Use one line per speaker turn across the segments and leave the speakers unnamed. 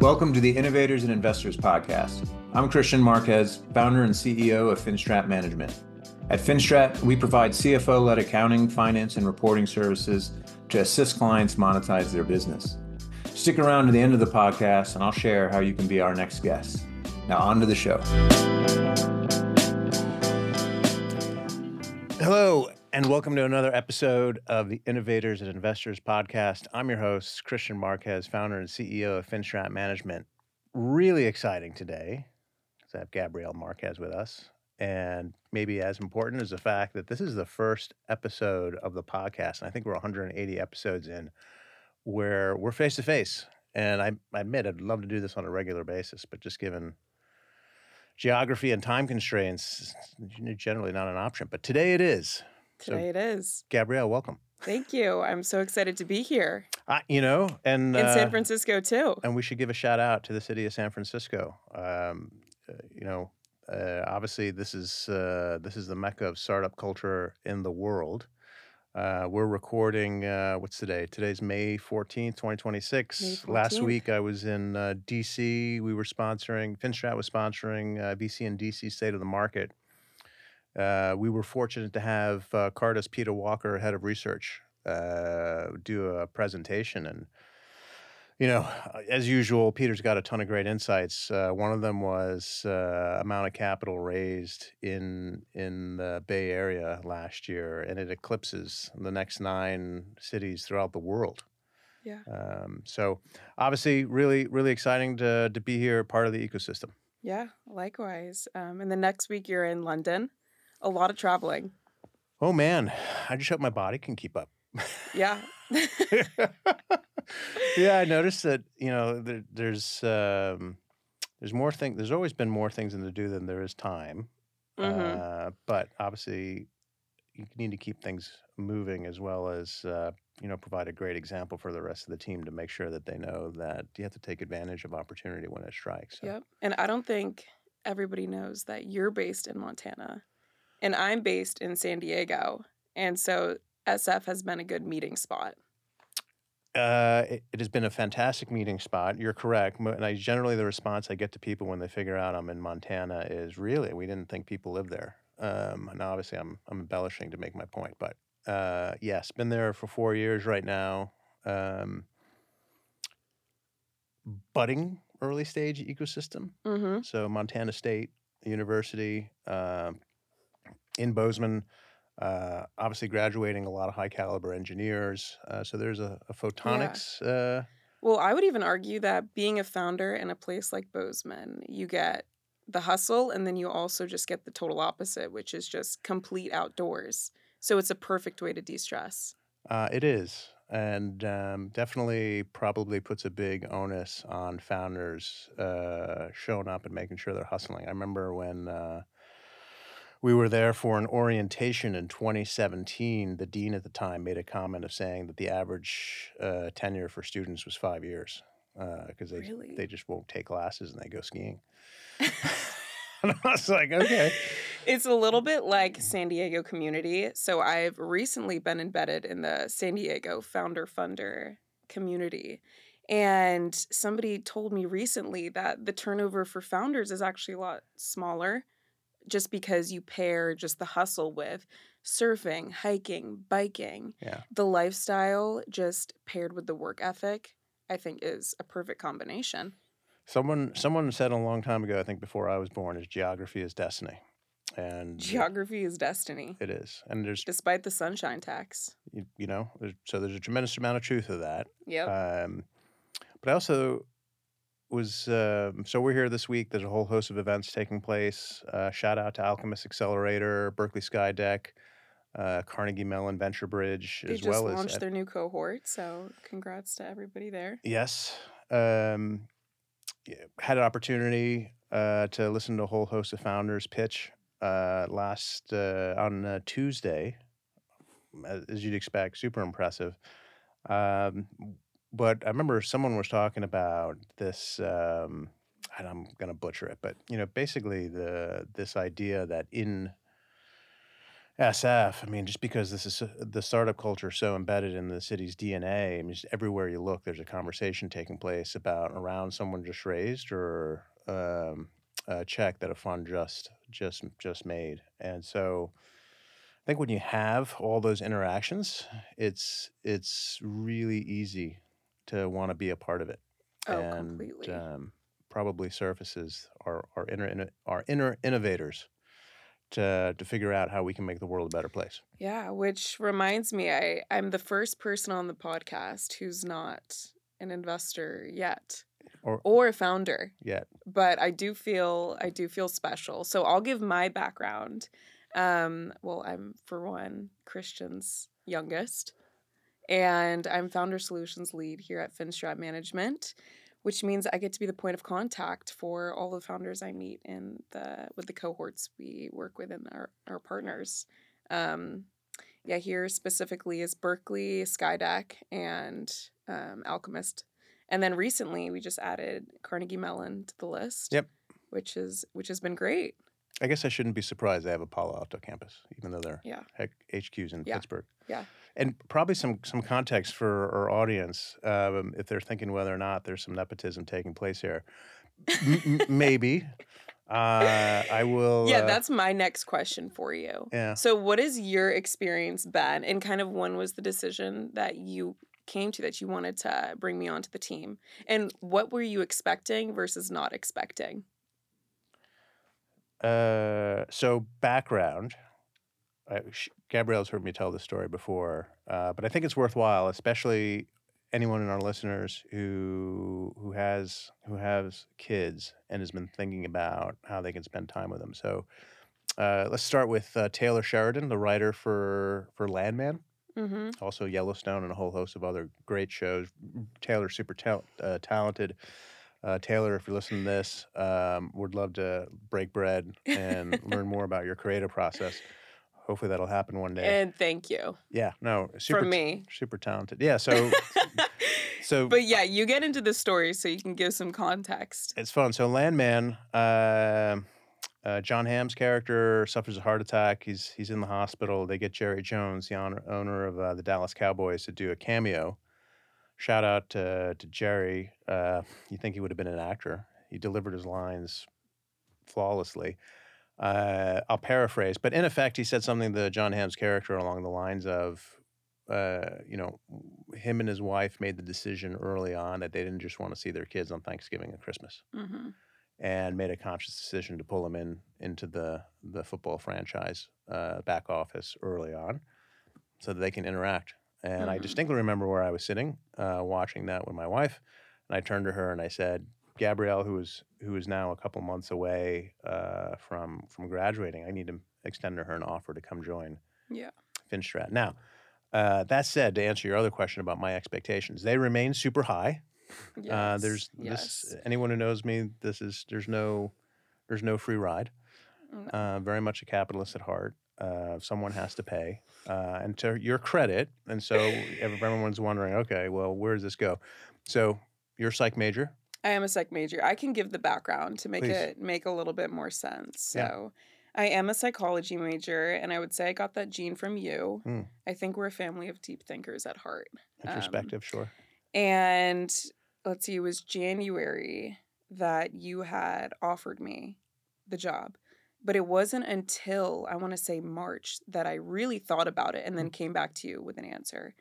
Welcome to the Innovators and Investors Podcast. I'm Christian Marquez, founder and CEO of Finstrat Management. At Finstrat, we provide CFO-led accounting, finance, and reporting services to assist clients monetize their business. Stick around to the end of the podcast, and I'll share how you can be our next guest. Now, on to the show. Hello, and welcome to another episode of the Innovators and Investors Podcast. I'm your host, Christian Marquez, founder and CEO of Finstrat Management. Really exciting today to have Gabrielle Marquez with us. And maybe as important is the fact that this is the first episode of the podcast, and I think we're 180 episodes in, where we're face-to-face. And I admit I'd love to do this on a regular basis, but just given geography and time constraints, generally not an option. But today it is.
Today it is.
Gabrielle, welcome.
Thank you. I'm so excited to be here.
And
in San Francisco too.
And we should give a shout out to the city of San Francisco. Obviously this is the mecca of startup culture in the world. We're recording, what's today? Today's May 14th, 2026.
May 14th.
Last week I was in DC. Finstrat was sponsoring VC and DC State of the Market. We were fortunate to have Carta's Peter Walker, head of research, do a presentation. And, as usual, Peter's got a ton of great insights. One of them was amount of capital raised in the Bay Area last year, and it eclipses the next 9 cities throughout the world.
Yeah.
So obviously really, really exciting to be here, part of the ecosystem.
Yeah, likewise. And the next week you're in London. A lot of traveling.
Oh man, I just hope my body can keep up.
Yeah.
Yeah, I noticed that, there's more things. There's always been more things to do than there is time.
Mm-hmm.
But obviously you need to keep things moving as well as, provide a great example for the rest of the team to make sure that they know that you have to take advantage of opportunity when it strikes. So.
Yep. And I don't think everybody knows that you're based in Montana. And I'm based in San Diego. And so SF has been a good meeting spot.
It has been a fantastic meeting spot. You're correct. And generally the response I get to people when they figure out I'm in Montana is, really, we didn't think people lived there. And obviously I'm embellishing to make my point. But yes, been there for 4 years right now. Budding early stage ecosystem.
Mm-hmm.
So Montana State University, in Bozeman, obviously graduating a lot of high caliber engineers. So there's a photonics.
Yeah. Well, I would even argue that being a founder in a place like Bozeman, you get the hustle, and then you also just get the total opposite, which is just complete outdoors. So it's a perfect way to de-stress.
It is. And definitely probably puts a big onus on founders showing up and making sure they're hustling. I remember when we were there for an orientation in 2017. The dean at the time made a comment of saying that the average tenure for students was 5 years because they just won't take classes and they go skiing. And I was like, okay.
It's a little bit like San Diego community. So I've recently been embedded in the San Diego founder funder community. And somebody told me recently that the turnover for founders is actually a lot smaller, just because you pair just the hustle with surfing, hiking, biking.
Yeah.
The lifestyle just paired with the work ethic, I think, is a perfect combination.
Someone said a long time ago, I think before I was born, is geography is destiny. And
geography is destiny.
It is. And there's,
despite the sunshine tax.
There's a tremendous amount of truth to that.
Yep.
But I also was, so we're here this week. There's a whole host of events taking place. Shout out to Alchemist Accelerator, Berkeley Skydeck, Carnegie Mellon Venture Bridge,
they just launched their new cohort, so congrats to everybody there.
Yes. Had an opportunity to listen to a whole host of founders pitch on Tuesday, as you'd expect, super impressive. But I remember someone was talking about this, and I'm going to butcher it, but basically this idea that in SF. I mean, just because the startup culture is so embedded in the city's DNA. I mean, just everywhere you look, there's a conversation taking place about around someone just raised or a check that a fund just made. And so I think when you have all those interactions, it's really easy to want to be a part of it,
Oh,
and
completely.
probably surfaces our inner innovators to figure out how we can make the world a better place.
Yeah, which reminds me, I'm the first person on the podcast who's not an investor yet
Or
or a founder,
yet,
but I do feel special. So I'll give my background. Well, I'm for one Christian's youngest, and I'm founder solutions lead here at Finstrat Management, which means I get to be the point of contact for all the founders I meet with the cohorts we work with and our partners. Um, yeah, here specifically is Berkeley, Skydeck, and Alchemist. And then recently we just added Carnegie Mellon to the list,
yep.
which has been great.
I guess I shouldn't be surprised they have a Palo Alto campus, even though their
Yeah.
HQ's in
Yeah.
Pittsburgh.
Yeah.
And probably some context for our audience, if they're thinking whether or not there's some nepotism taking place here. Maybe. I will.
Yeah, that's my next question for you.
Yeah.
So what has your experience been, and kind of when was the decision that you came to that you wanted to bring me onto the team? And what were you expecting versus not expecting?
So background. Gabrielle's heard me tell this story before, but I think it's worthwhile, especially anyone in our listeners who has kids and has been thinking about how they can spend time with them. So let's start with Taylor Sheridan, the writer for Landman,
Mm-hmm.
also Yellowstone, and a whole host of other great shows. Taylor's super talented. Taylor, if you're listening to this, would love to break bread and learn more about your creative process. Hopefully that'll happen one day.
And thank you.
Yeah, no, super
From me.
super talented. Yeah, so
But yeah, you get into the story so you can give some context.
it's fun. So Landman, John Hamm's character suffers a heart attack. He's in the hospital. They get Jerry Jones, the owner of the Dallas Cowboys, to do a cameo. Shout out to Jerry. You think he would have been an actor? He delivered his lines flawlessly. I'll paraphrase, but in effect, he said something to John Hamm's character along the lines of, him and his wife made the decision early on that they didn't just want to see their kids on Thanksgiving and Christmas,
Mm-hmm.
and made a conscious decision to pull them into the football franchise back office early on, so that they can interact. And I
Mhm.
distinctly remember where I was sitting, watching that with my wife, and I turned to her and I said, Gabrielle, who is now a couple months away from graduating, I need to extend to her an offer to come join
Yeah.
Finstrat. Now, that said, to answer your other question about my expectations, they remain super high.
Yes.
There's
yes.
anyone who knows me, there's no free ride.
No.
Very much a capitalist at heart. Someone has to pay. And to your credit, and so everyone's wondering, okay, well, where does this go? So you're a psych major.
I am a psych major. I can give the background to make
Please.
it make a little bit more sense.
Yeah.
So I am a psychology major, and I would say I got that gene from you.
Mm.
I think we're a family of deep thinkers at heart.
Introspective, sure.
And let's see, it was January that you had offered me the job. But it wasn't until, I want to say March, that I really thought about it and then came back to you with an answer.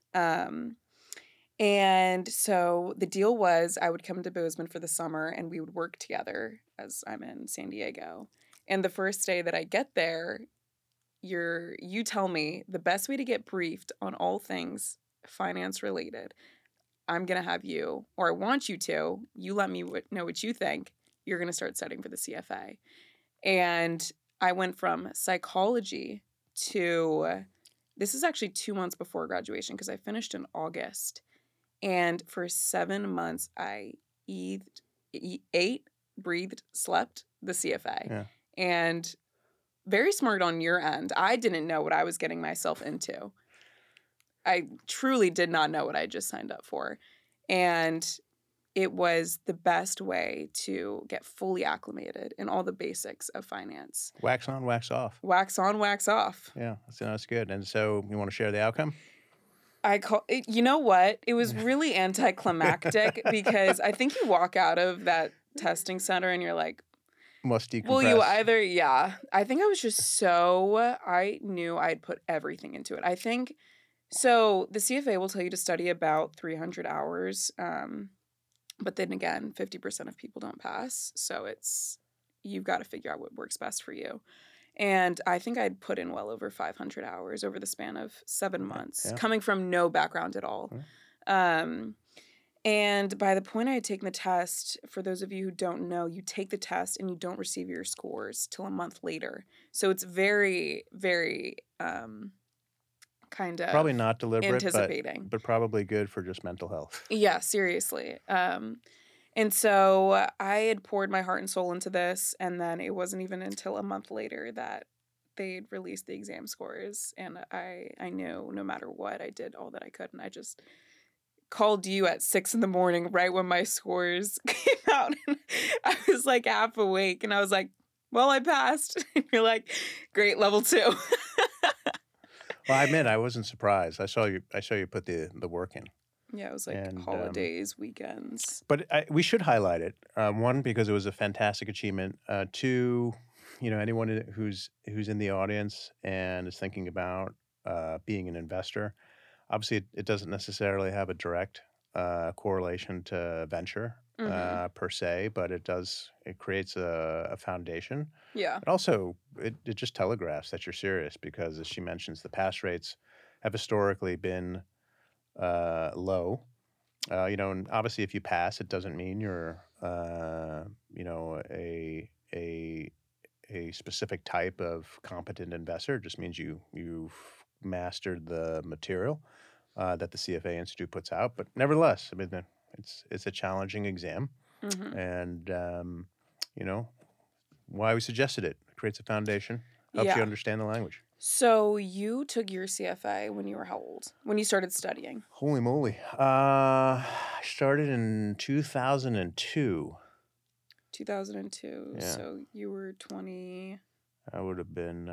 And so the deal was I would come to Bozeman for the summer and we would work together as I'm in San Diego. And the first day that I get there, you tell me the best way to get briefed on all things finance related, I'm going to have you, or I want you to, you let me know what you think. You're going to start studying for the CFA. And I went from psychology to, this is actually 2 months before graduation because I finished in August. And for 7 months, I ate, breathed, slept the CFA.
Yeah.
And very smart on your end. I didn't know what I was getting myself into. I truly did not know what I just signed up for. And it was the best way to get fully acclimated in all the basics of finance.
Wax on, wax off.
Wax on, wax off.
Yeah, that's good. And so you want to share the outcome?
You know what? It was really anticlimactic because I think you walk out of that testing center and you're like,
Must decompress.
well, I think I was just I knew I'd put everything into it. I think, so the CFA will tell you to study about 300 hours. But then again, 50% of people don't pass. So you've got to figure out what works best for you. And I think I'd put in well over 500 hours over the span of 7 months, coming from no background at all. And by the point I had taken the test, for those of you who don't know, you take the test and you don't receive your scores till a month later. So it's very, very kind of
probably not deliberate,
anticipating,
but probably good for just mental health.
Yeah, seriously. And so I had poured my heart and soul into this, and then it wasn't even until a month later that they'd released the exam scores, and I knew no matter what, I did all that I could, and I just called you at 6 a.m, right when my scores came out, and I was like half awake, and I was like, well, I passed. And you're like, great, level 2.
Well, I admit I wasn't surprised. I saw you put the work in.
Yeah, it was like holidays, weekends.
But we should highlight it. One, because it was a fantastic achievement. Two, anyone who's in the audience and is thinking about being an investor, obviously it doesn't necessarily have a direct correlation to venture per se, but it creates a foundation.
Yeah.
It also, it just telegraphs that you're serious because, as she mentions, the pass rates have historically been low, and obviously if you pass, it doesn't mean you're, a specific type of competent investor. It just means you've mastered the material that the CFA Institute puts out. But nevertheless, I mean, it's a challenging exam, and why we suggested it. It creates a foundation, helps you understand the language.
So you took your CFA when you were how old? When you started studying?
Holy moly. I started in 2002.
2002.
Yeah.
So you were 20.
I would have been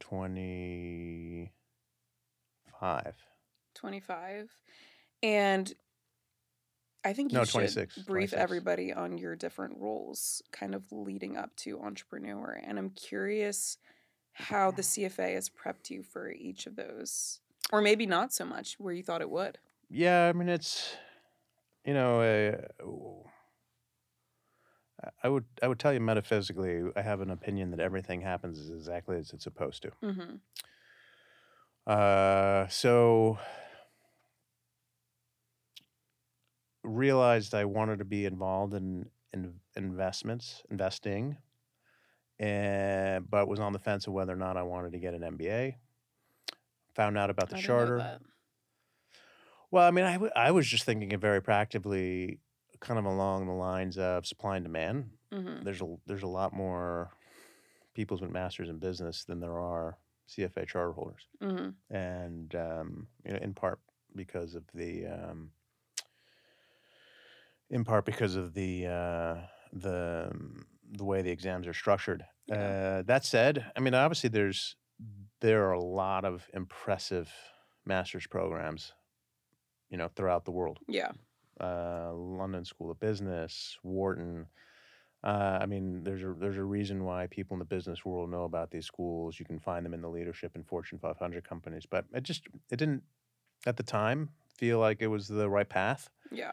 25.
25. And I think you should
26,
brief
26.
everybody on your different roles kind of leading up to entrepreneur. And I'm curious how the CFA has prepped you for each of those, or maybe not so much where you thought it would.
Yeah, I mean, it's, I would tell you metaphysically, I have an opinion that everything happens exactly as it's supposed to. So realized I wanted to be involved in investing, but was on the fence of whether or not I wanted to get an MBA. Found out about the charter.
Know that.
Well, I mean, I was just thinking very practically, kind of along the lines of supply and demand. There's a lot more people with masters in business than there are CFA charter holders, and in part because of the the way the exams are structured. That said, I mean, obviously there are a lot of impressive master's programs, throughout the world.
Yeah.
London School of Business, Wharton. I mean, there's a reason why people in the business world know about these schools. You can find them in the leadership in Fortune 500 companies, but it didn't at the time feel like it was the right path.
Yeah.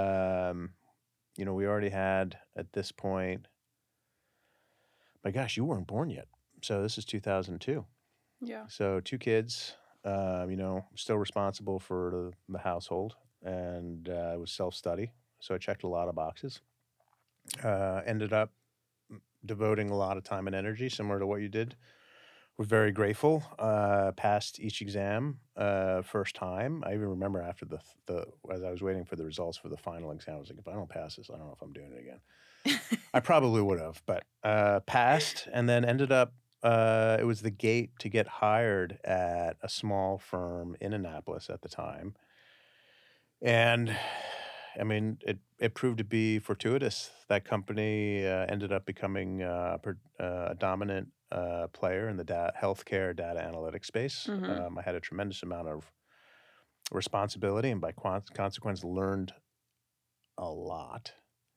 We already had at this point. My gosh, you weren't born yet, so this is 2002.
Yeah.
So 2 kids. Still responsible for the household, and it was self-study. So I checked a lot of boxes. Ended up devoting a lot of time and energy, similar to what you did. We're very grateful. Passed each exam first time. I even remember after as I was waiting for the results for the final exam, I was like, if I don't pass this, I don't know if I'm doing it again. I probably would have, but passed, and then ended up. It was the gate to get hired at a small firm in Annapolis at the time. And, I mean, it proved to be fortuitous. That company ended up becoming a dominant player in the healthcare data analytics space.
Mm-hmm.
I had a tremendous amount of responsibility, and by consequence, learned a lot.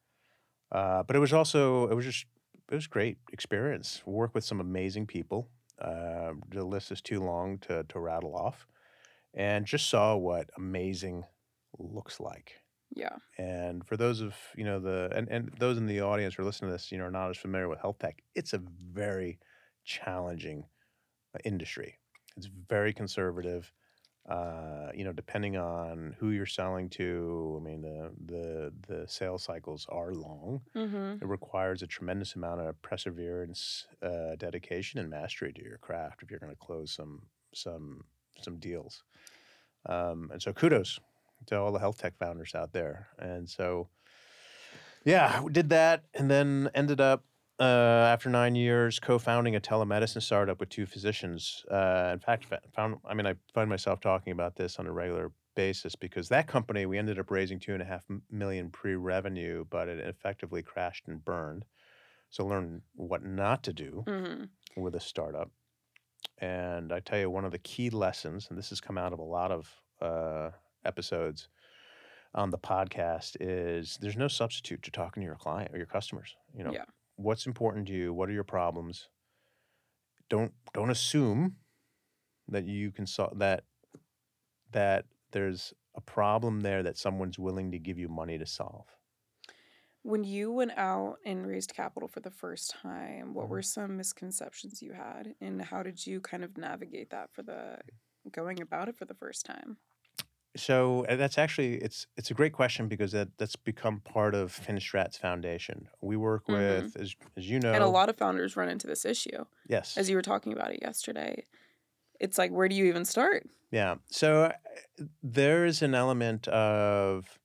But it was also it was great experience. Work with some amazing people. The list is too long to rattle off, and just saw what amazing looks like.
Yeah.
And for those of and those in the audience who are listening to this, are not as familiar with health tech, it's a very challenging industry. It's very conservative. Depending on who you're selling to, I mean, the sales cycles are long.
Mm-hmm.
It requires a tremendous amount of perseverance, dedication, and mastery to your craft if you're going to close some deals. And so kudos to all the health tech founders out there. And so, yeah, we did that, and then ended up after 9 years co-founding a telemedicine startup with two physicians. In fact, I find myself talking about this on a regular basis because that company, we ended up raising 2.5 million pre-revenue, but it effectively crashed and burned. So learn what not to do
Mm-hmm.
with a startup. And I tell you, one of the key lessons, and this has come out of a lot of episodes on the podcast, is there's no substitute to talking to your client or your customers.
Yeah.
What's important to you? What are your problems? Don't assume that you can solve that there's a problem there that someone's willing to give you money to solve.
When you went out and raised capital for the first time, what
Mhm.
were some misconceptions you had, and how did you kind of navigate that for the going about it for the first time?
So that's actually it's a great question because that's become part of Finstrat's foundation. We work
Mm-hmm.
with, as you
And a
know,
lot of founders run into this issue.
yes,
As you were talking about it yesterday, it's like, where do you even start?
yeah. So there is an element of,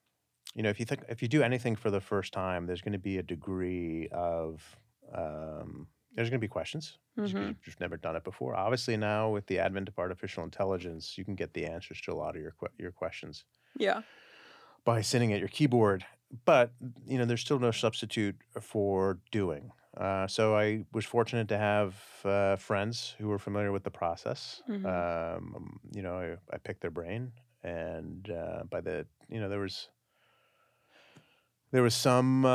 if you do anything for the first time, there's going to be a degree of there's going to be questions just because
Mm-hmm.
you've never done it before. Obviously, now with the advent of artificial intelligence, you can get the answers to a lot of your questions
Yeah.
by sitting at your keyboard. But there's still no substitute for doing. So I was fortunate to have friends who were familiar with the process.
Mm-hmm.
I picked their brain, and by the there was some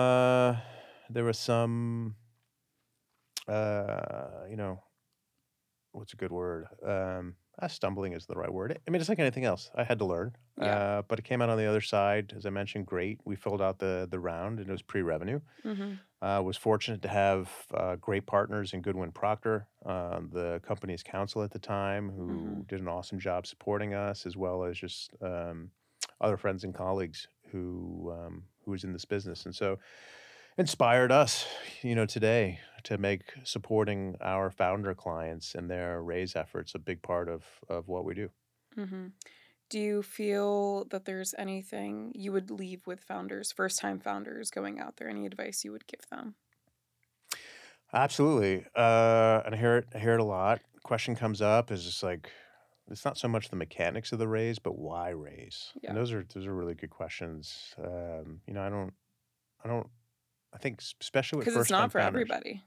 you know, what's a good word? Stumbling is the right word. I mean, it's like anything else. I had to learn.
Yeah.
But it came out on the other side, as I mentioned, great. We filled out the round, and it was pre-revenue.
Mm-hmm.
Was fortunate to have great partners in Goodwin Procter, the company's counsel at the time,
Mm-hmm.
who did an awesome job supporting us, as well as just other friends and colleagues who was in this business, and so inspired us, today to make supporting our founder clients and their raise efforts a big part of what we do.
Mm-hmm. Do you feel that there's anything you would leave with founders, first-time founders going out there? Any advice you would give them?
Absolutely, and I hear it a lot. Question comes up is just like it's not so much the mechanics of the raise, but why raise, and
Yeah.
those are really good questions. I don't I think especially with
Because it's
first time
not for
founders.
everybody.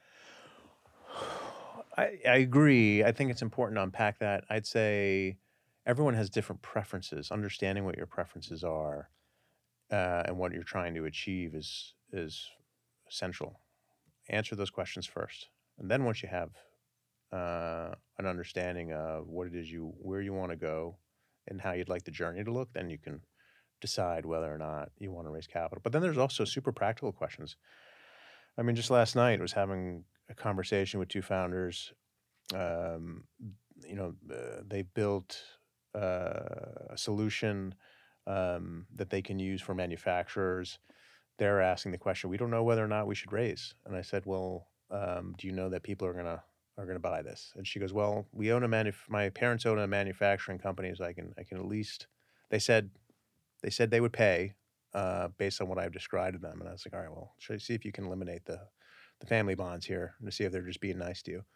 I agree. I think it's important to unpack that. I'd say everyone has different preferences. Understanding what your preferences are and what you're trying to achieve is essential. Answer those questions first, and then once you have an understanding of what it is where you want to go, and how you'd like the journey to look, then you can decide whether or not you want to raise capital. But then there's also super practical questions. I mean, just last night I was having a conversation with two founders. Um, they built a solution that they can use for manufacturers. They're asking the question, we don't know whether or not we should raise. And I said, well, do you know that people are gonna buy this? And she goes, well, we own my parents own a manufacturing company, so I can at least. They said they would pay based on what I've described to them. And I was like, all right, well, see if you can eliminate the family bonds here to see if they're just being nice to you.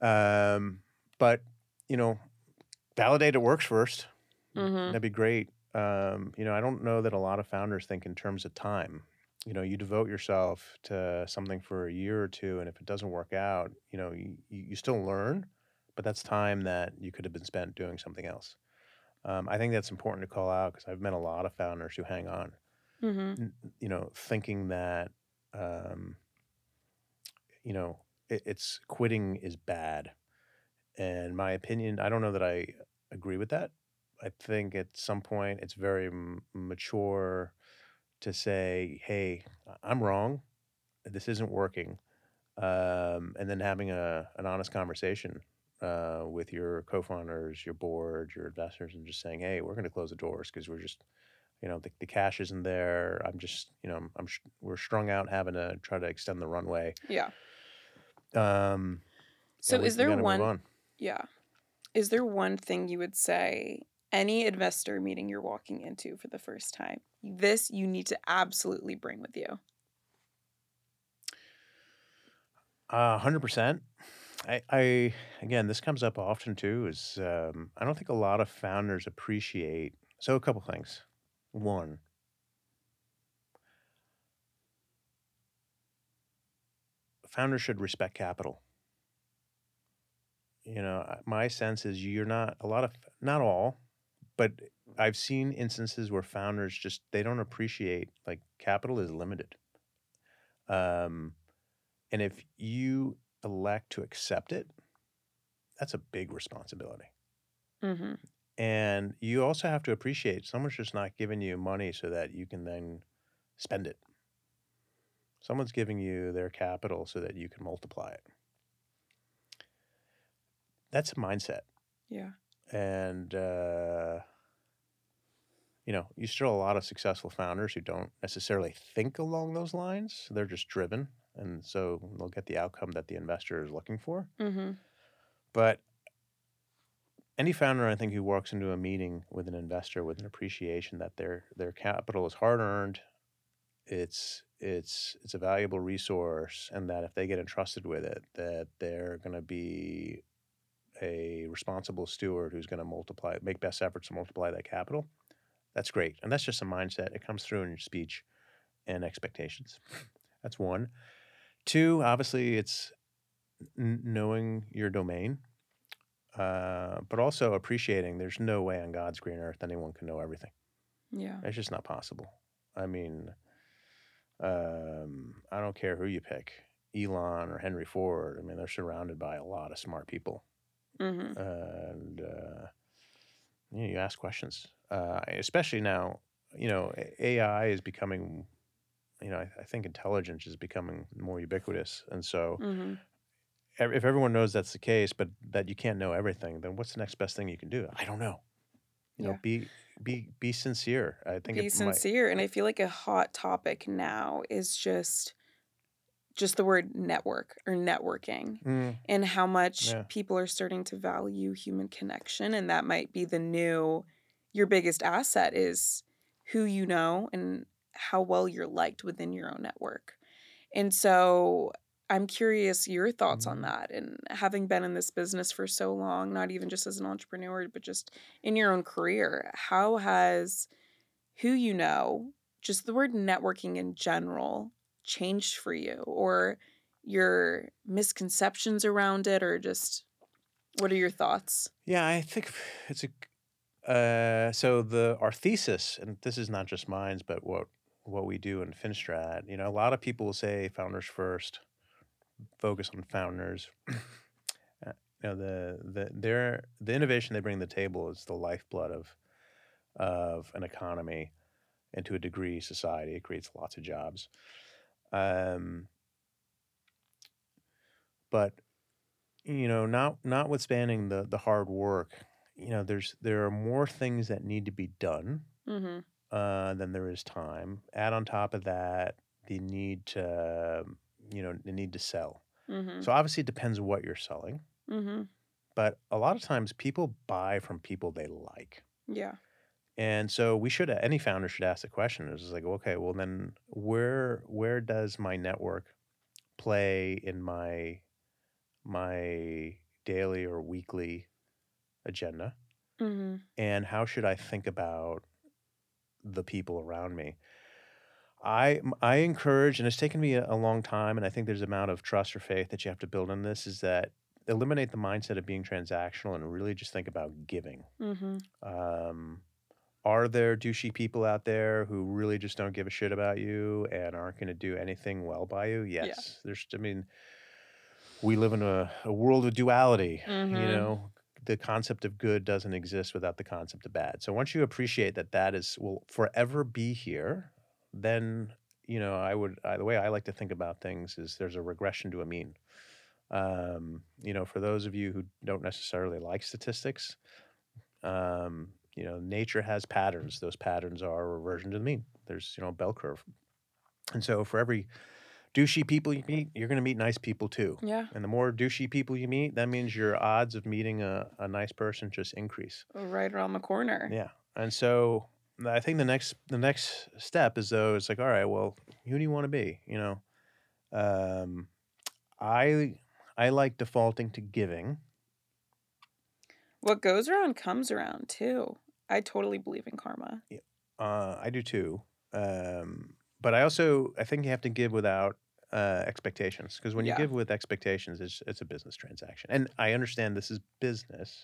But validate it works first.
Mm-hmm.
That'd be great. I don't know that a lot of founders think in terms of time. You devote yourself to something for a year or two, and if it doesn't work out, you still learn, but that's time that you could have been spent doing something else. I think that's important to call out because I've met a lot of founders who hang on,
Mhm.
thinking that, um, you know, it's quitting is bad. And my opinion, I don't know that I agree with that. I think at some point it's very mature to say, "Hey, I'm wrong. This isn't working," and then having an honest conversation with your co-founders, your board, your investors, and just saying, "Hey, we're going to close the doors because we're just, the cash isn't there. I'm just, we're strung out having to try to extend the runway,
Yeah.
um,
So
and we
is
we
there
got to move
one
on."
yeah. Is there one thing you would say any investor meeting you're walking into for the first time, this you need to absolutely bring with you?
100%. I again, this comes up often too. Is I don't think a lot of founders appreciate. So a couple things. One, founders should respect capital. My sense is you're not a lot of not all, but I've seen instances where founders just they don't appreciate like capital is limited. Um, and if you elect to accept it, that's a big responsibility.
Mhm.
And you also have to appreciate someone's just not giving you money so that you can then spend it. Someone's giving you their capital so that you can multiply it. That's a mindset.
Yeah.
And, you still a lot of successful founders who don't necessarily think along those lines. They're just driven. And so they'll get the outcome that the investor is looking for.
Mhm.
But any founder, I think, who walks into a meeting with an investor with an appreciation that their capital is hard earned, it's a valuable resource, and that if they get entrusted with it, that they're going to be a responsible steward who's going to make best efforts to multiply that capital. That's great, and that's just a mindset. It comes through in your speech and expectations. That's one. Two, obviously, it's knowing your domain, but also appreciating there's no way on God's green earth anyone can know everything.
Yeah.
It's just not possible. I mean, I don't care who you pick, Elon or Henry Ford. I mean, they're surrounded by a lot of smart people,
Mhm.
and you ask questions, especially now. AI is becoming. I think intelligence is becoming more ubiquitous, and so
Mhm.
if everyone knows that's the case, but that you can't know everything, then what's the next best thing you can do? I don't know.
Yeah.
Be sincere. I think
Be
it might.
sincere, and I feel like a hot topic now is just the word network or networking,
Mm,
and how much
yeah.
people are starting to value human connection, and that might be your biggest asset is who you know and how well you're liked within your own network. And so I'm curious your thoughts on
Mm.
that, and having been in this business for so long, not even just as an entrepreneur, but just in your own career, how has who you know, just the word networking in general, changed for you, or your misconceptions around it, or just what are your thoughts?
Yeah, I think it's a so the our thesis, and this is not just mine, but what we do in FinStrat. A lot of people will say founders first, focus on founders. The innovation they bring to the table is the lifeblood of an economy, and to a degree, society. It creates lots of jobs. Um, but notwithstanding the hard work, there are more things that need to be done
Mhm.
than there is time. Add on top of that the need to sell.
Mhm.
So obviously it depends what you're selling,
Mhm.
but a lot of times people buy from people they like.
Yeah.
And so any founder should ask the question is like, okay, well then where does my network play in my daily or weekly agenda?
Mhm.
And how should I think about the people around me. I encourage, and it's taken me a long time, and I think there's an amount of trust or faith that you have to build in this, is that eliminate the mindset of being transactional and really just think about giving.
Mm-hmm.
Um, are there douchey people out there who really just don't give a shit about you and aren't going to do anything well by you?
Yeah.
Yes. I mean, we live in a world of duality. You
Mm-hmm.
know, the concept of good doesn't exist without the concept of bad. So once you appreciate that will forever be here, then, the way I like to think about things is there's a regression to a mean. For those of you who don't necessarily like statistics, nature has patterns. Those patterns are a reversion to the mean. There's, a bell curve. And so for every douchey people you meet, you're going to meet nice people too.
Yeah.
And the more douchey people you meet, that means your odds of meeting a nice person just increase.
Right around the corner.
Yeah. And so I think the next step is though, it's like, all right, well, who do you want to be? I like defaulting to giving.
What goes around comes around too. I totally believe in karma.
I do too. But I think you have to give without expectations, because when you
Yeah.
give with expectations, it's a business transaction. And I understand this is business,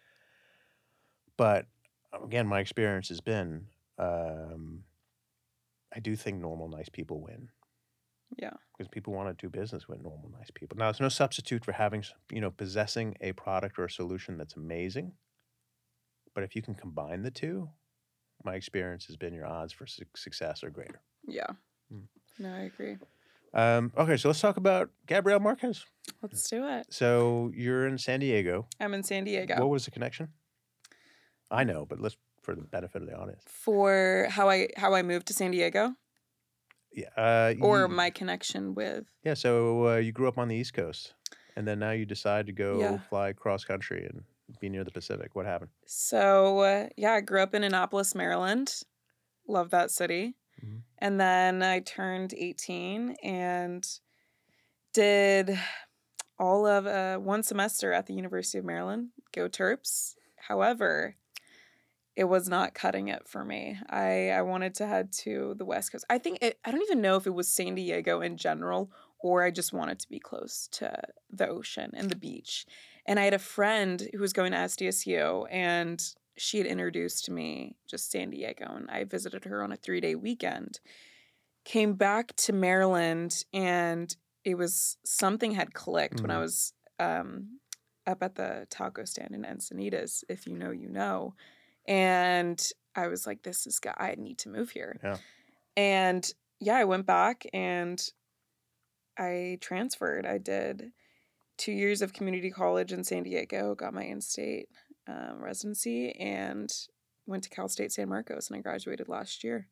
but again, my experience has been, I do think normal, nice people win.
Yeah.
Because people want to do business with normal, nice people. Now, there's no substitute for having, possessing a product or a solution that's amazing. But if you can combine the two, my experience has been your odds for success are greater.
Yeah. No, I agree.
Okay, so let's talk about Gabriel Marquez.
Let's do it.
So you're in San Diego.
I'm in San Diego.
What was the connection? I know, but let's, for the benefit of the audience.
For how I moved to San Diego?
Yeah.
Or my connection with.
Yeah, so you grew up on the East Coast, and then now you decide to go fly cross country and be near the Pacific. What happened?
So, I grew up in Annapolis, Maryland. Love that city.
Mm-hmm.
And then I turned 18 and did all of one semester at the University of Maryland. Go Terps. However, it was not cutting it for me. I wanted to head to the West Coast. I don't even know if it was San Diego in general, or I just wanted to be close to the ocean and the beach. And I had a friend who was going to SDSU, and she had introduced me just San Diego, and I visited her on a 3-day weekend. Came back to Maryland, and it was something had clicked when I was up at the taco stand in Encinitas. If you know, you know. And I was like, I need to move here.
Yeah.
And I went back and I transferred. I did 2 years of community college in San Diego, got my in-state residency, and went to Cal State San Marcos, and I graduated last year.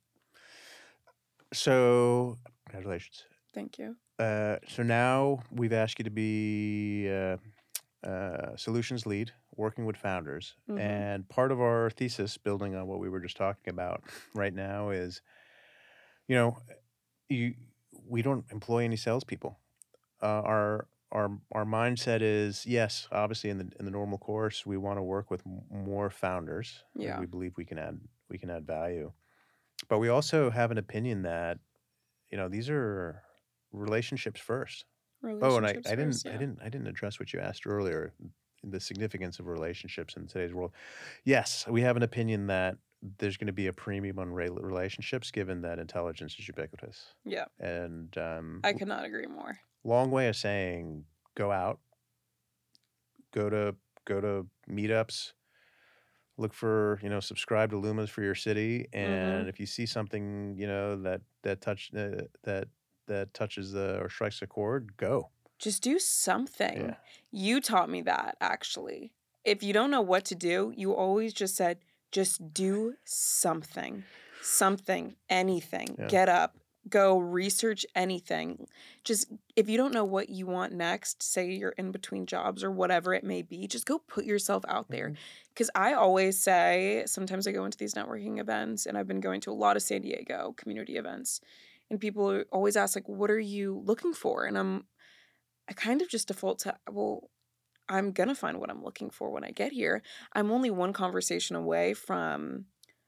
So, congratulations.
Thank you.
So now we've asked you to be solutions lead, working with founders.
Mm-hmm.
And part of our thesis, building on what we were just talking about right now, is, we don't employ any salespeople. Our mindset is, yes, obviously in the normal course, we want to work with more founders.
Yeah.
We believe we can add value, but we also have an opinion that, these are relationships first.
Relationships
I
first,
didn't address what you asked earlier, the significance of relationships in today's world. Yes, we have an opinion that there's going to be a premium on relationships, given that intelligence is ubiquitous.
Yeah.
And
I could not agree more.
Long way of saying, go out, go to meetups, look for, subscribe to Lumas for your city, and if you see something, that touches or strikes a chord, go.
Just do something.
Yeah.
You taught me that, actually. If you don't know what to do, you always just said, just do something. Something, anything.
Yeah.
Get up, go research anything. Just, if you don't know what you want next, say you're in between jobs or whatever it may be, just go put yourself out there. Because I always say, sometimes I go into these networking events, and I've been going to a lot of San Diego community events, and people always ask, like, what are you looking for? And I kind of just default to, well, I'm going to find what I'm looking for when I get here. I'm only one conversation away from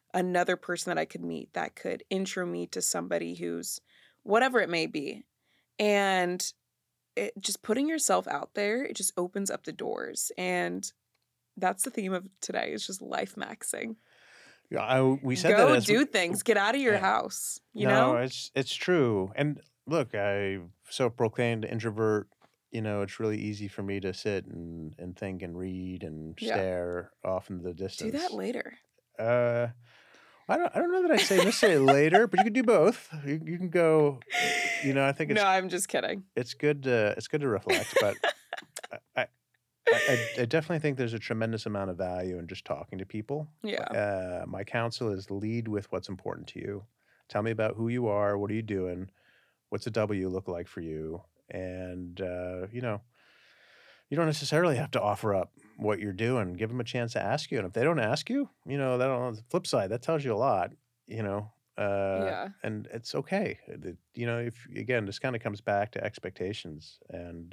another person that I could meet that could intro me to somebody who's whatever it may be. And just putting yourself out there, it just opens up the doors. And that's the theme of today, is just life maxing.
We said that
Go
as
do things, get out of your
yeah.
house, you
No,
know?
it's true. And look, I self-proclaimed introvert. It's really easy for me to sit and think and read and
Yeah.
stare off into the
Do that
distance.
later.
Uh, I don't know that I'd say necessarily later, but you can do both. You can go. I think
No, I'm just kidding.
it's good to reflect, but I, I definitely think there's a tremendous amount of value in just talking to people.
Yeah.
My counsel is lead with what's important to you. Tell me about who you are. What are you doing? What's a W look like for you? And you don't necessarily have to offer up what you're doing. Give them a chance to ask you, and if they don't ask you, that on the flip side, that tells you a lot.
Yeah.
And it's okay. If again, this kind of comes back to expectations, and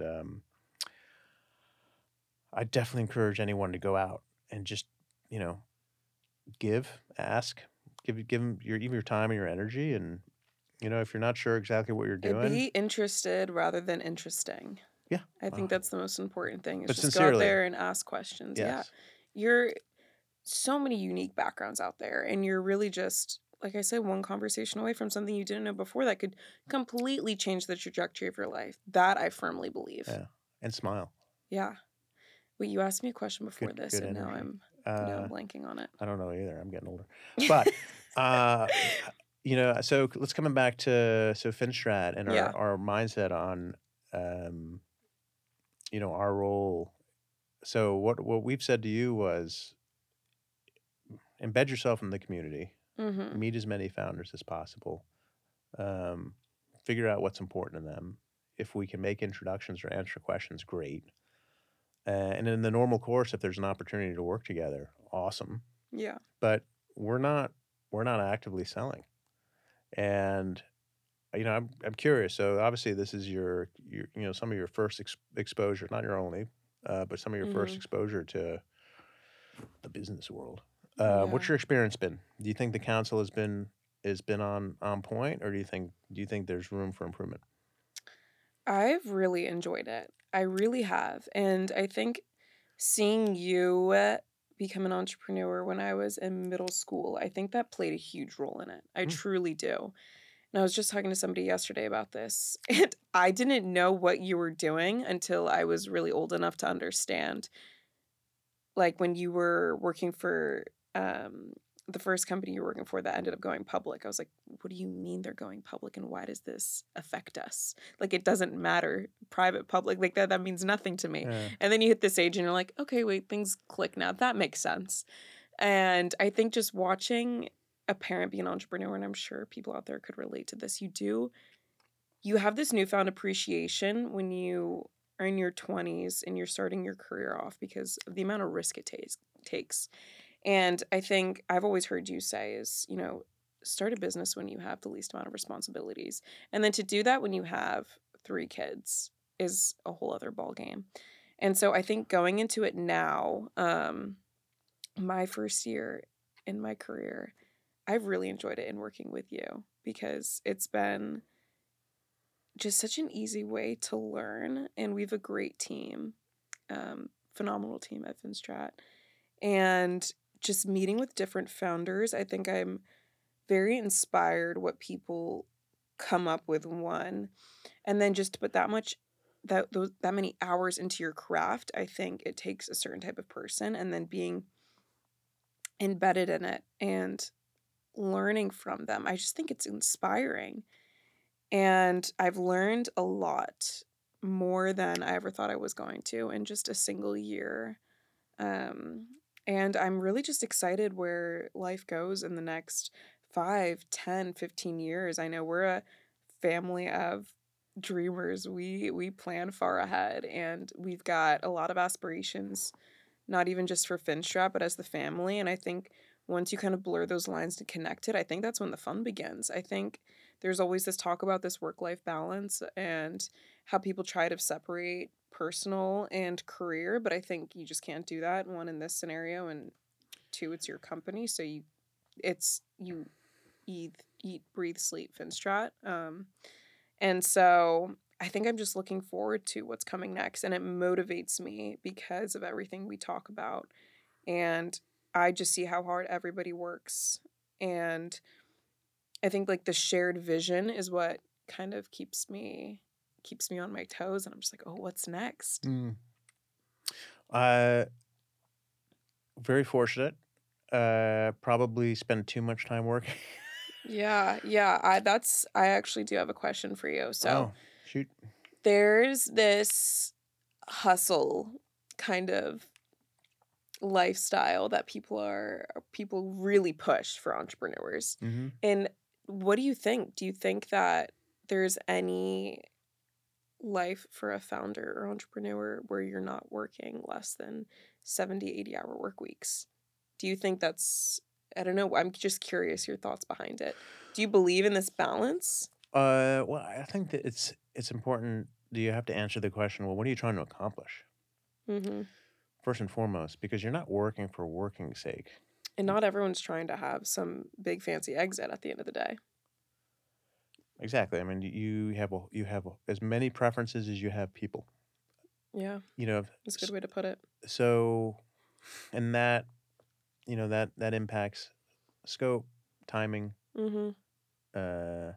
I definitely encourage anyone to go out and just, you know, ask, give them even your time and your energy, and if you're not sure exactly what you're doing,
Be interested rather than interesting.
yeah,
I think that's the most important thing, is
but
just go out
sincerely,
there and ask questions. Yeah.
yes,
You're so many unique backgrounds out there, and you're really just, like I said, one conversation away from something you didn't know before that could completely change the trajectory of your life. That I firmly believe.
yeah, and smile.
Yeah. Wait, you asked me a question before this,
Good
and
energy.
now I'm blanking on it.
I don't know either. I'm getting older, but uh, so let's coming back to Finstrat and
Yeah.
our mindset on um, our role. So what we've said to you was embed yourself in the community,
Mm-hmm.
meet as many founders as possible, um, figure out what's important to them. If we can make introductions or answer questions, great. And in the normal course, if there's an opportunity to work together, awesome.
Yeah.
But we're not actively selling. And I'm curious. So obviously, this is your some of your first exposure, not your only, but some of your first
Mm-hmm.
exposure to the business world.
Yeah.
What's your experience been? Do you think the council has been on point, or do you think there's room for improvement?
I've really enjoyed it. I really have. And I think seeing you become an entrepreneur when I was in middle school, I think that played a huge role in it. I
Mm,
truly do. And I was just talking to somebody yesterday about this, and I didn't know what you were doing until I was really old enough to understand. Like when you were working for um, the first company you were working for that ended up going public, I was like, what do you mean they're going public, and why does this affect us? Like, it doesn't matter, private, public, like that means nothing to me.
yeah.
And then you hit this age and you're like, okay, wait, things click now. That makes sense. And I think just watching a parent be an entrepreneur, and I'm sure people out there could relate to this, you have this newfound appreciation when you are in your 20s and you're starting your career off because of the amount of risk it takes. And I think I've always heard you say is, start a business when you have the least amount of responsibilities. And then to do that when you have 3 kids is a whole other ball game. And so I think going into it now, my first year in my career, I've really enjoyed it in working with you because it's been just such an easy way to learn. And we have a great team, phenomenal team at Finstrat. And just meeting with different founders, I think I'm very inspired what people come up with, one. And then just to put that many hours into your craft, I think it takes a certain type of person, and then being embedded in it and learning from them. I just think it's inspiring. And I've learned a lot more than I ever thought I was going to in just a single year. Um, and I'm really just excited where life goes in the next 5, 10, 15 years. I know we're a family of dreamers. We plan far ahead, and we've got a lot of aspirations, not even just for Finstrat, but as the family. And I think once you kind of blur those lines to connect it, I think that's when the fun begins. I think there's always this talk about this work-life balance and how people try to separate personal and career, but I think you just can't do that. One, in this scenario, and two, it's your company, so you it's you eat, breathe, sleep Finstrat. And so I think I'm just looking forward to what's coming next, and it motivates me because of everything we talk about. And I just see how hard everybody works. And I think like the shared vision is what kind of keeps me on my toes, and I'm just like, "Oh, what's next?"
Mm. Very fortunate. Probably spend too much time working.
Yeah, yeah. I actually do have a question for you. So
Oh, shoot.
there's this hustle kind of lifestyle that people really push for entrepreneurs.
Mm-hmm.
And what do you think? Do you think that there's any life for a founder or entrepreneur where you're not working less than 70, 80-hour work weeks? Do you think that's, I don't know, I'm just curious your thoughts behind it. Do you believe in this balance?
Well, I think that it's important. Do you have to answer the question? Well, what are you trying to accomplish
Mm-hmm.
first and foremost? Because you're not working for working's sake.
And not everyone's trying to have some big fancy exit at the end of the day.
Exactly. I mean, you have as many preferences as you have people.
Yeah,
You know,
that's a good way to put it.
so and that that impacts scope, timing,
Mm-hmm.
uh,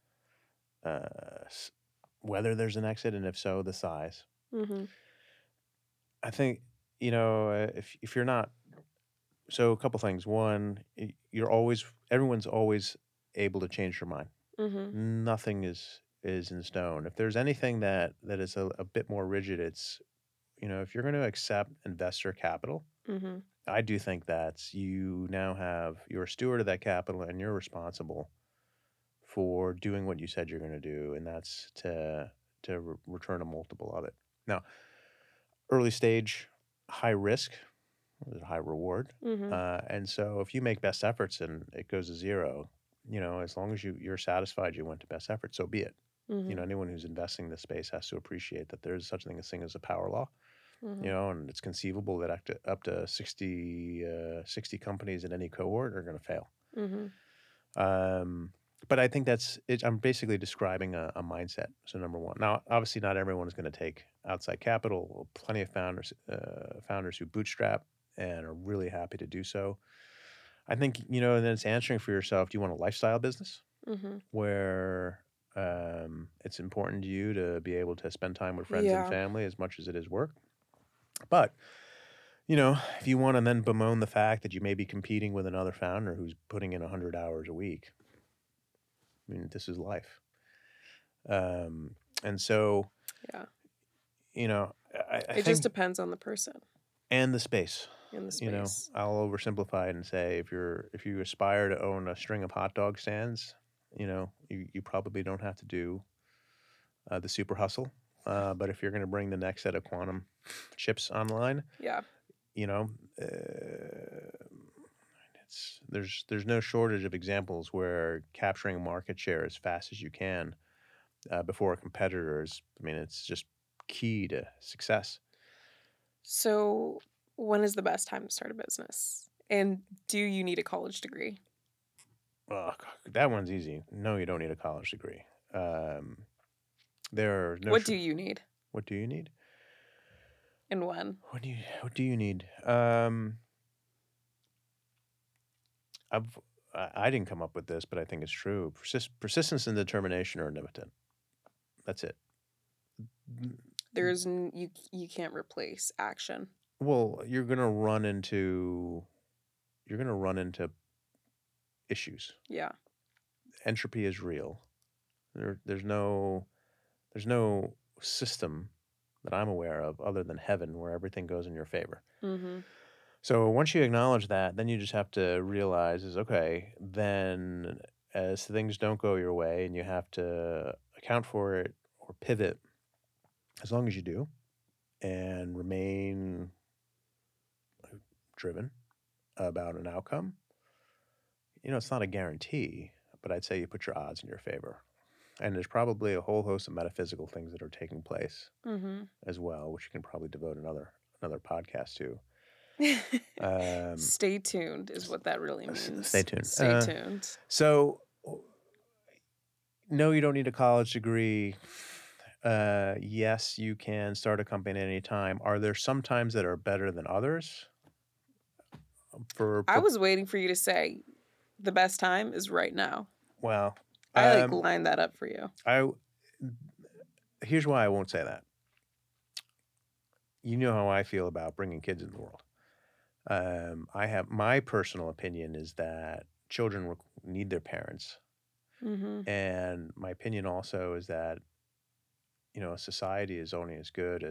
s- whether there's an exit, and if so, the size.
Mm-hmm.
I think if you're not, so a couple things. One, everyone's always able to change their mind.
Mm-hmm.
Nothing is in stone. If there's anything that is a bit more rigid, it's if you're going to accept investor capital,
Mm-hmm.
I do think that's you now have you're a steward of that capital and you're responsible for doing what you said you're going to do, and that's to return a multiple of it. Now, early stage, high risk, high reward,
Mm-hmm.
and so if you make best efforts and it goes to zero, as long as you're satisfied you went to best effort, so be it.
Mm-hmm.
Anyone who's investing in this space has to appreciate that there's such thing as a power law.
Mm-hmm.
And it's conceivable that up to 60 companies in any cohort are going to fail.
Mm-hmm.
But I think that's it. I'm basically describing a mindset. So number one, now obviously not everyone is going to take outside capital. Plenty of founders who bootstrap and are really happy to do so. I think and then it's answering for yourself. Do you want a lifestyle business
Mm-hmm.
where it's important to you to be able to spend time with friends and
Yeah.
family as much as it is work? But if you want to then bemoan the fact that you may be competing with another founder who's putting in 100 hours a week, I mean, this is life. And so,
Yeah.
I
It just
think,
depends on the person
and the space,
in the space.
I'll oversimplify it and say if you aspire to own a string of hot dog stands, you probably don't have to do the super hustle. But if you're going to bring the next set of quantum chips online,
Yeah.
you know, uh, there's no shortage of examples where capturing market share as fast as you can before a competitor is. I mean, it's just key to success.
So, when is the best time to start a business? And do you need a college degree?
Ugh, that one's easy. No, you don't need a college degree. Um, there are no.
What do you need
What do you need?
and when?
What do you need? I've I didn't come up with this, but I think it's true. Persistence and determination are omnipotent. That's it.
You can't replace action.
Well, you're gonna run into issues.
Yeah.
Entropy is real. There's no system that I'm aware of other than heaven where everything goes in your favor.
Mm-hmm.
So once you acknowledge that, then you just have to realize is okay, then as things don't go your way and you have to account for it or pivot, as long as you do and remain driven about an outcome, it's not a guarantee, but I'd say you put your odds in your favor. And there's probably a whole host of metaphysical things that are taking place
Mm-hmm.
as well, which you can probably devote another podcast to. Um,
Stay tuned is what that really
Stay
means.
tuned.
Stay tuned.
So, no, you don't need a college degree. Yes, you can start a company at any time. Are there some times that are better than others?
I was waiting for you to say the best time is right now.
Well,
I like lined that up for you.
Here's why I won't say that. You know how I feel about bringing kids in the world. I have my personal opinion is that children need their parents, and my opinion also is that society is only as good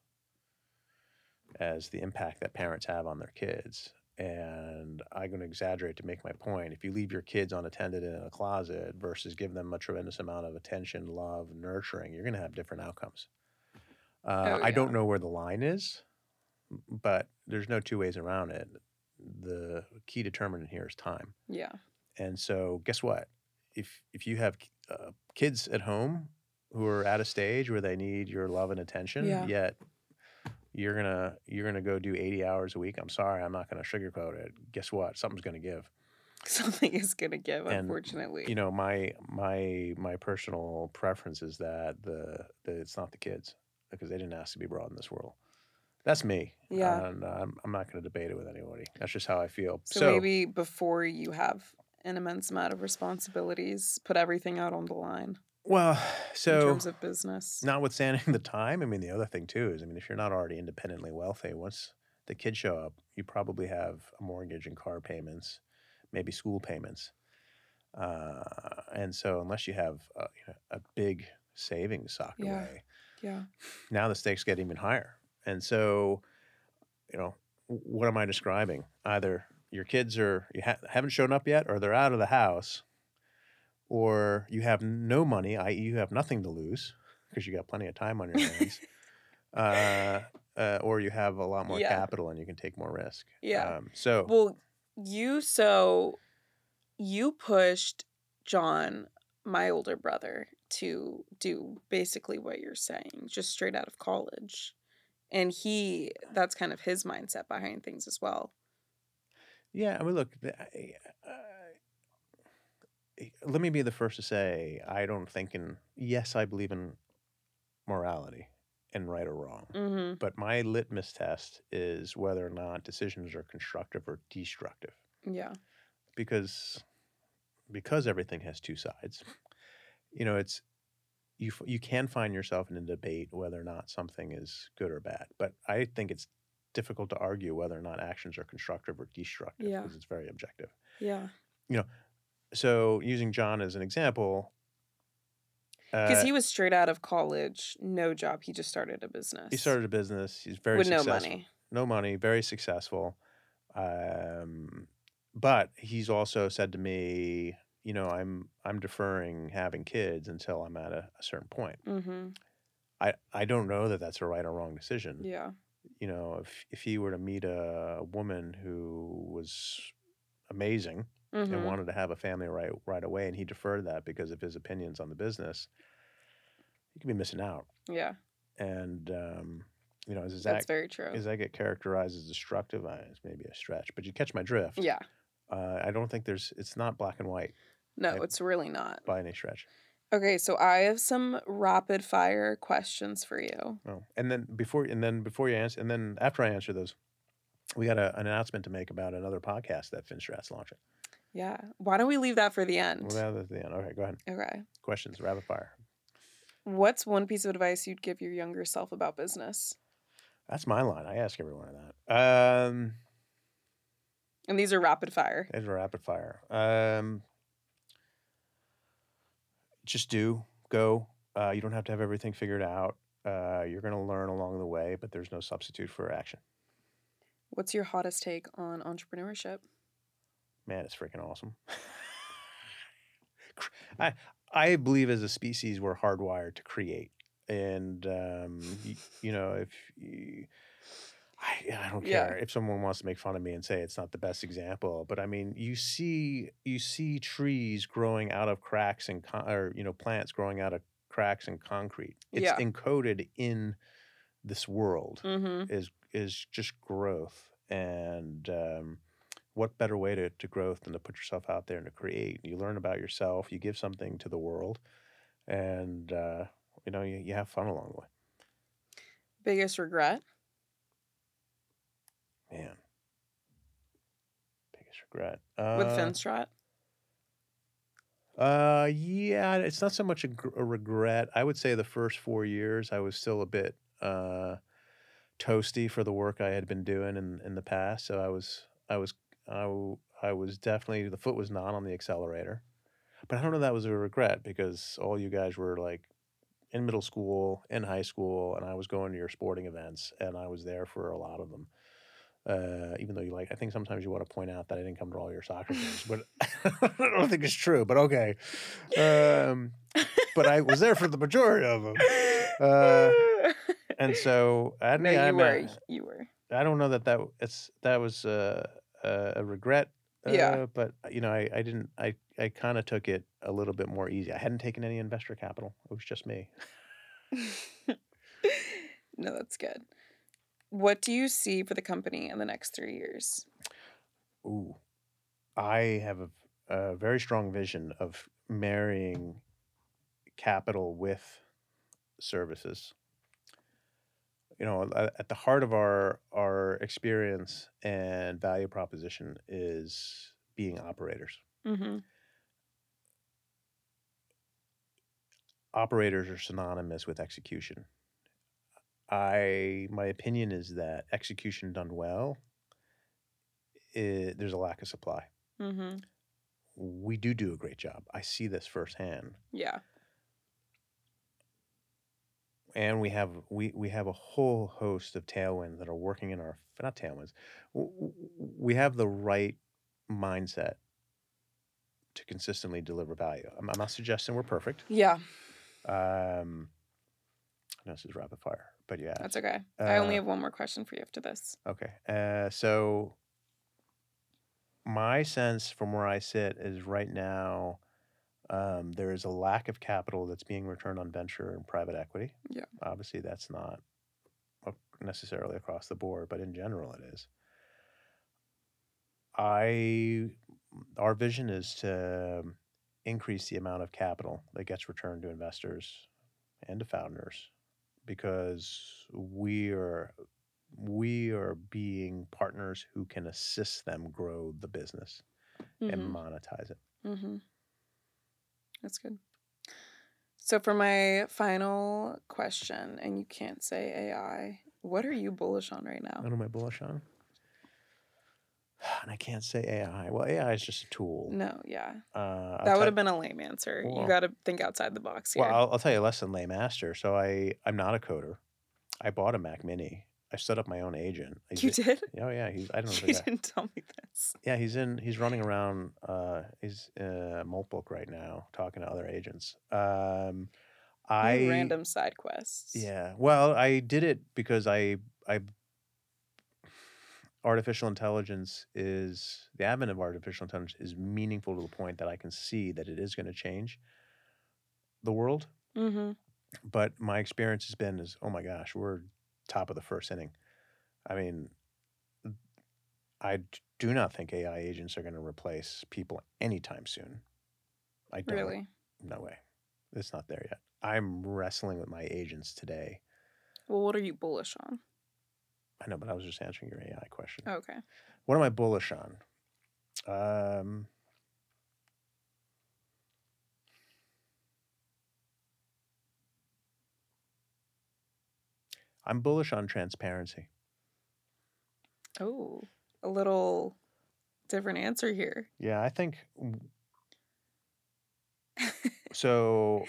as the impact that parents have on their kids. And I'm going to exaggerate to make my point. If you leave your kids unattended in a closet versus give them a tremendous amount of attention, love, nurturing, you're going to have different outcomes. I don't know where the line is, but there's no two ways around it. The key determinant here is time.
Yeah.
And so guess what? If you have kids at home who are at a stage where they need your love and attention, yet you're gonna go do 80 hours a week. I'm sorry, I'm not gonna sugarcoat it. Guess what? Something's gonna give.
Something is gonna give, unfortunately.
My personal preference is that it's not the kids, because they didn't ask to be brought in this world. That's me.
Yeah.
And I'm not going to debate it with anybody. That's just how I feel.
So maybe before you have an immense amount of responsibilities, put everything out on the line.
Well, so
in terms of business,
notwithstanding the time, I mean, the other thing too is, if you're not already independently wealthy, once the kids show up, you probably have a mortgage and car payments, maybe school payments. And so unless you have a big savings socked away, now the stakes get even higher. And so, what am I describing? Either your kids haven't shown up yet, or they're out of the house, or you have no money, i.e. you have nothing to lose because you got plenty of time on your hands, or you have a lot more capital and you can take more risk.
You pushed John, my older brother, to do basically what you're saying, just straight out of college. And that's kind of his mindset behind things as well.
Yeah, look, let me be the first to say, I don't think yes, I believe in morality and right or wrong. But my litmus test is whether or not decisions are constructive or destructive.
Yeah.
Because everything has two sides. It's you can find yourself in a debate whether or not something is good or bad. But I think it's difficult to argue whether or not actions are constructive or destructive, because it's very objective.
Yeah.
So using John as an example,
because he was straight out of college, no job. He just started a business.
He's very
with
successful. No money, very successful. But he's also said to me, I'm deferring having kids until I'm at a certain point. I don't know that that's a right or wrong decision.
Yeah.
If he were to meet a woman who was amazing and wanted to have a family right away, and he deferred that because of his opinions on the business, he could be missing out.
Yeah.
And
that's very true.
Does that get characterized as destructive? It's maybe a stretch, but you catch my drift.
Yeah.
I don't think it's not black and white.
No, it's really not
by any stretch.
Okay, so I have some rapid fire questions for you.
Oh, and then before you answer, and then after I answer those, we got an announcement to make about another podcast that FinStrat's launching.
Yeah. Why don't we leave that for the end?
Well, that's the end. Okay, go ahead.
Okay.
Questions, rapid fire.
What's one piece of advice you'd give your younger self about business?
That's my line. I ask everyone that.
And these are rapid fire.
These are rapid fire. Just go. You don't have to have everything figured out. You're going to learn along the way, but there's no substitute for action.
What's your hottest take on entrepreneurship?
Man, it's freaking awesome. I believe as a species we're hardwired to create, and I don't care if someone wants to make fun of me and say it's not the best example, but you see trees growing out of cracks and plants growing out of cracks in concrete. It's encoded in this world is just growth, And what better way to growth than to put yourself out there and to create? You learn about yourself, you give something to the world, and you have fun along the way.
Biggest regret?
Man, biggest regret.
With Finstrat?
Yeah, it's not so much a regret. I would say the first 4 years I was still a bit toasty for the work I had been doing in the past. So I was definitely, the foot was not on the accelerator. But I don't know if that was a regret because all you guys were like in middle school, in high school, and I was going to your sporting events, and I was there for a lot of them. Even though I think sometimes you want to point out that I didn't come to all your soccer games, but I don't think it's true. But okay, but I was there for the majority of them, and so
No, you were.
I don't know that was a regret.
Yeah.
But I didn't. I kind of took it a little bit more easy. I hadn't taken any investor capital. It was just me.
No, that's good. What do you see for the company in the next 3 years?
Ooh, I have a very strong vision of marrying capital with services. At the heart of our experience and value proposition is being operators.
Mm-hmm.
Operators are synonymous with execution. My opinion is that execution done well, there's a lack of supply.
Mm-hmm.
We do a great job. I see this firsthand.
Yeah.
And we have a whole host of tailwinds that are working in our, not tailwinds. We have the right mindset to consistently deliver value. I'm not suggesting we're perfect.
Yeah.
No, this is rapid fire, but yeah,
That's okay. I only have one more question for you after this.
Okay. So my sense from where I sit is right now, there is a lack of capital that's being returned on venture and private equity.
Yeah.
Obviously, that's not necessarily across the board, but in general, it is. Our vision is to increase the amount of capital that gets returned to investors and to founders because we are being partners who can assist them grow the business and monetize it.
Mm-hmm. That's good. So for my final question, and you can't say AI, what are you bullish on right now?
What am I bullish on? And I can't say AI. Well, AI is just a tool.
No, yeah. That would have been a lame answer. You got to think outside the box here.
Well, I'll tell you less than lame master. So I'm not a coder. I bought a Mac Mini. I set up my own agent.
You did?
Oh yeah. I don't know.
You didn't tell me this.
Yeah, he's running around. He's Moltbook right now, talking to other agents.
Random side quests.
Yeah. Well, I did it because artificial intelligence is the advent of artificial intelligence is meaningful to the point that I can see that it is going to change the world.
Mm-hmm.
But my experience has been oh my gosh, we're top of the first inning. I mean, I do not think AI agents are going to replace people anytime soon. I don't.
Really?
No way. It's not there yet. I'm wrestling with my agents today.
Well, what are you bullish on?
I know, but I was just answering your AI question.
Okay.
What am I bullish on? I'm bullish on transparency.
Oh, a little different answer here.
Yeah, I think so.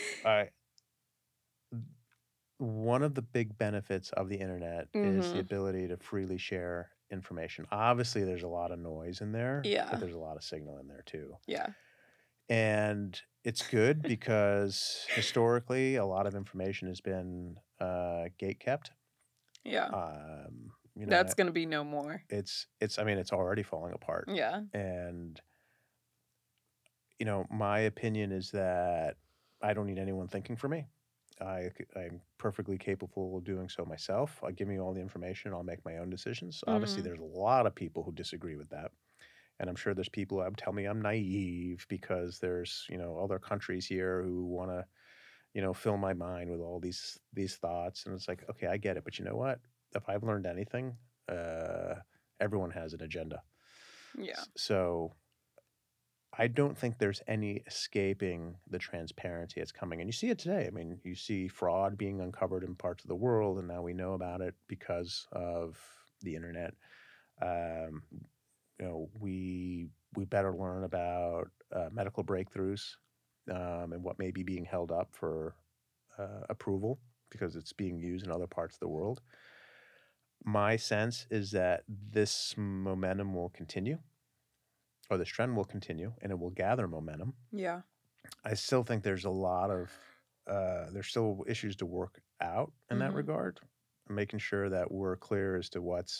One of the big benefits of the internet is the ability to freely share information. Obviously, there's a lot of noise in there, but there's a lot of signal in there too.
Yeah.
And it's good because historically, a lot of information has been gate kept.
Yeah. That's going to be no more.
It's already falling apart.
Yeah.
And my opinion is that I don't need anyone thinking for me. I'm perfectly capable of doing so myself. Give me all the information. I'll make my own decisions. Obviously,
Hmm.
there's a lot of people who disagree with that. And I'm sure there's people who tell me I'm naive because there's, other countries here who want to, fill my mind with all these thoughts. And it's like, okay, I get it. But you know what? If I've learned anything, everyone has an agenda.
Yeah.
So I don't think there's any escaping the transparency that's coming. And you see it today. I mean, you see fraud being uncovered in parts of the world, and now we know about it because of the internet. Um, we better learn about medical breakthroughs and what may be being held up for approval because it's being used in other parts of the world. My sense is that this momentum will continue, or this trend will continue, and it will gather momentum.
Yeah.
I still think there's a lot of there's still issues to work out in that regard, making sure that we're clear as to what's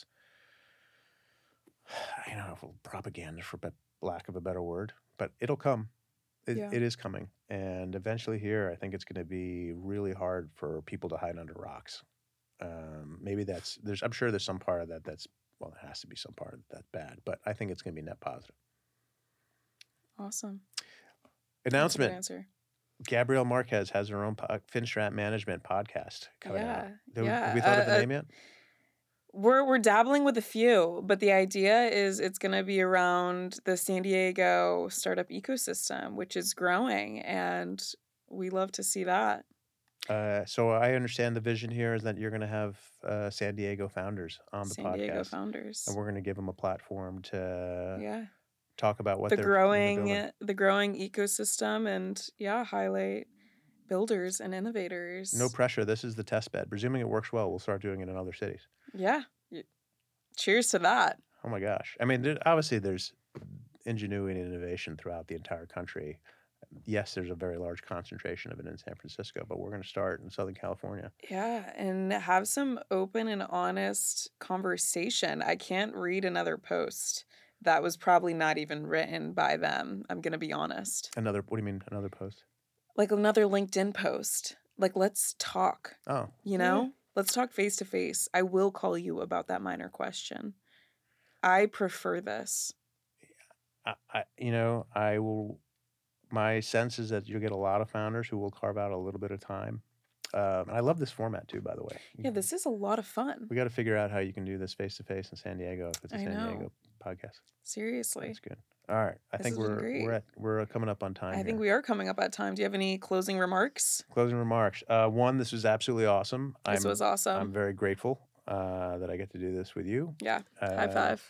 propaganda, for lack of a better word, but it'll come.
Yeah.
It is coming, and eventually here, I think it's going to be really hard for people to hide under rocks. Maybe I'm sure there's some part of that there has to be some part of that's bad, but I think it's going to be net positive.
Awesome.
Announcement.
That's a good answer.
Gabrielle Marquez has her own FinStrat Management podcast coming out.
Yeah.
Have we thought of the name yet?
We're dabbling with a few, but the idea is it's going to be around the San Diego startup ecosystem, which is growing, and we love to see that.
So I understand the vision here is that you're going to have San Diego founders on the podcast.
San Diego founders.
And we're going to give them a platform to talk about what
the
they're
growing
building.
The growing ecosystem, and highlight builders and innovators.
No pressure. This is the test bed. Presuming it works well, we'll start doing it in other cities.
Yeah. Cheers to that.
Oh my gosh. I mean, obviously there's ingenuity and innovation throughout the entire country. Yes, there's a very large concentration of it in San Francisco, but we're going to start in Southern California.
Yeah, and have some open and honest conversation. I can't read another post that was probably not even written by them. I'm going to be honest.
What do you mean, another post?
Like another LinkedIn post. Like, let's talk.
Oh.
Let's talk face to face. I will call you about that minor question. I prefer this.
I will. My sense is that you'll get a lot of founders who will carve out a little bit of time. And I love this format too, by the way.
Yeah, this is a lot of fun.
We got to figure out how you can do this face to face in San Diego if it's a San Diego podcast.
Seriously.
That's good. All right. I think we're coming up on time.
I think we are coming up on time. Do you have any closing remarks?
Closing remarks. One, this was absolutely awesome.
This was awesome.
I'm very grateful that I get to do this with you.
Yeah. High five.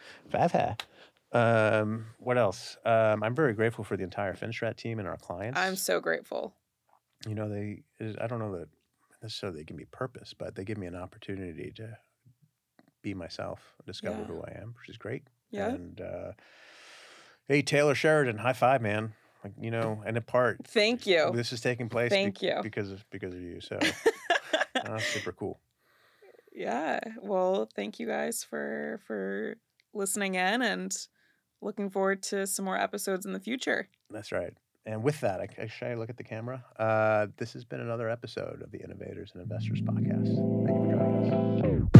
What else? I'm very grateful for the entire FinStrat team and our clients.
I'm so grateful.
I don't know that necessarily they give me purpose, but they give me an opportunity to be myself, discover who I am, which is great.
Yeah.
And hey, Taylor Sheridan, high five, man. And in part,
thank you.
This is taking place. Because of you. So super cool.
Yeah. Well, thank you guys for listening in, and looking forward to some more episodes in the future.
That's right. And with that, should I look at the camera? This has been another episode of the Innovators and Investors Podcast. Thank you for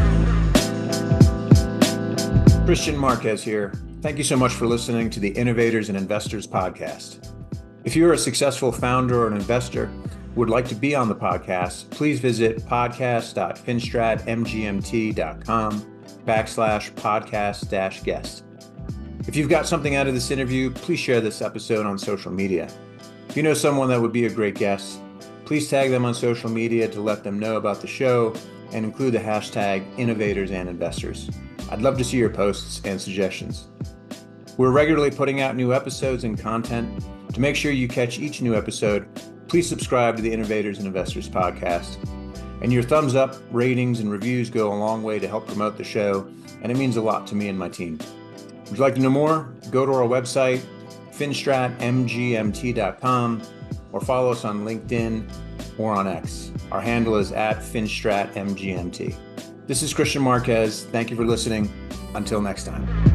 joining us. Christian Marquez here. Thank you so much for listening to the Innovators and Investors Podcast. If you're a successful founder or an investor who would like to be on the podcast, please visit podcast.finstratmgmt.com/podcast-guest. If you've got something out of this interview, please share this episode on social media. If you know someone that would be a great guest, please tag them on social media to let them know about the show and include the hashtag Innovators and Investors. I'd love to see your posts and suggestions. We're regularly putting out new episodes and content. To make sure you catch each new episode, please subscribe to the Innovators and Investors Podcast. And your thumbs up, ratings, and reviews go a long way to help promote the show, and it means a lot to me and my team. Would you like to know more? Go to our website, finstratmgmt.com, or follow us on LinkedIn or on X. Our handle is @finstratmgmt. This is Christian Marquez. Thank you for listening. Until next time.